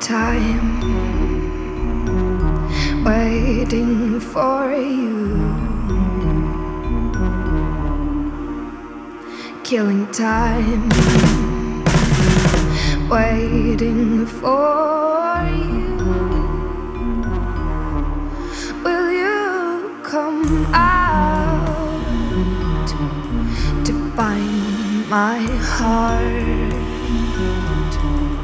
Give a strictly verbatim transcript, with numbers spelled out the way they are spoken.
time, waiting for you, killing time, waiting for you. Will you come out to find my heart?